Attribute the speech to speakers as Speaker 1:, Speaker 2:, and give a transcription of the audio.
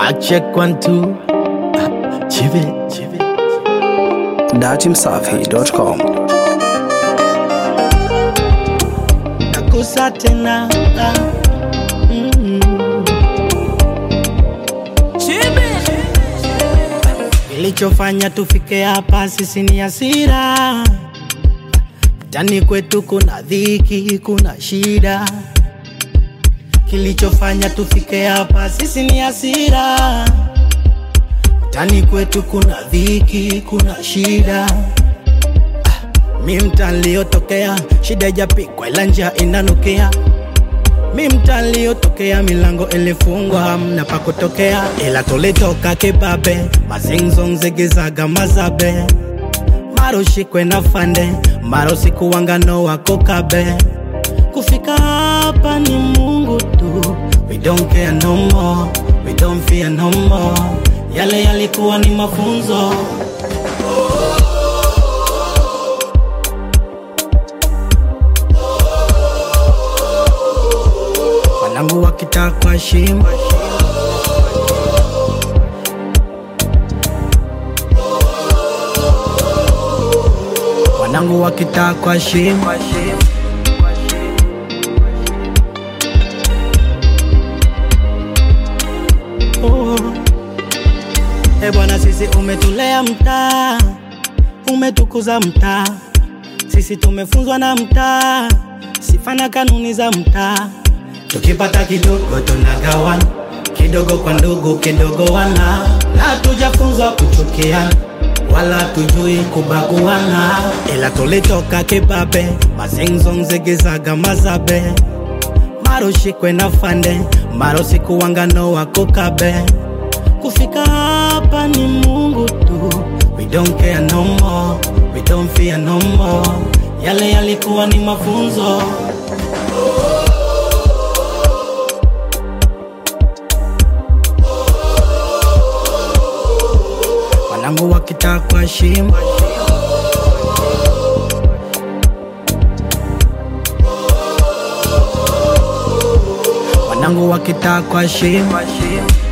Speaker 1: Mic check 1 2. Chive.
Speaker 2: datimsafi.com.
Speaker 1: Nakusa tena. Kilichofanya tufike hapa sisi ni hasira. Mtani kwetu kuna dhiki, kuna shida. Kilichofanya tufike hapa sisi ni hasira. Mtani kwetu kuna dhiki, kuna shida. Mi mtaa niliotokea, shida haijapikwa ila njaa inanukia. Mi mtaa niliotokea, milango ilifungwa hamna pa kutokea. Ila tulitoka kibabe, mazingzong zigizaga mazabe. Maro shikwe na fande, maro siku wangano wako kabe. Kufika hapa ni Mungu tu. We don't care no more, we don't fear no more. Yale yalikuwa ni mafunzo. Wanangu wakitaka shima, wanangu wakitaka shima. Bwana sisi umetulea mtaa, umetukuza mtaa. Sisi tumefunzwa na mtaa, sifa na kanuni za mtaa. Tukipata kidogo tunagawana, kidogo kwa ndugu, kidogo wana. Na tujafunzwa kuchukiana, wala tujui kubaguana. Ila tulitoka kibabe, mazingzong zigizaga mazabe. Maro shikwe na fande, maro siku wangano wako kabe. Kufika hapa ni Mungu tu. We don't care no more, we don't fear no more. Yale yalikuwa ni mafunzo. Wanangu wakitaka shima, wanangu wakitaka shima.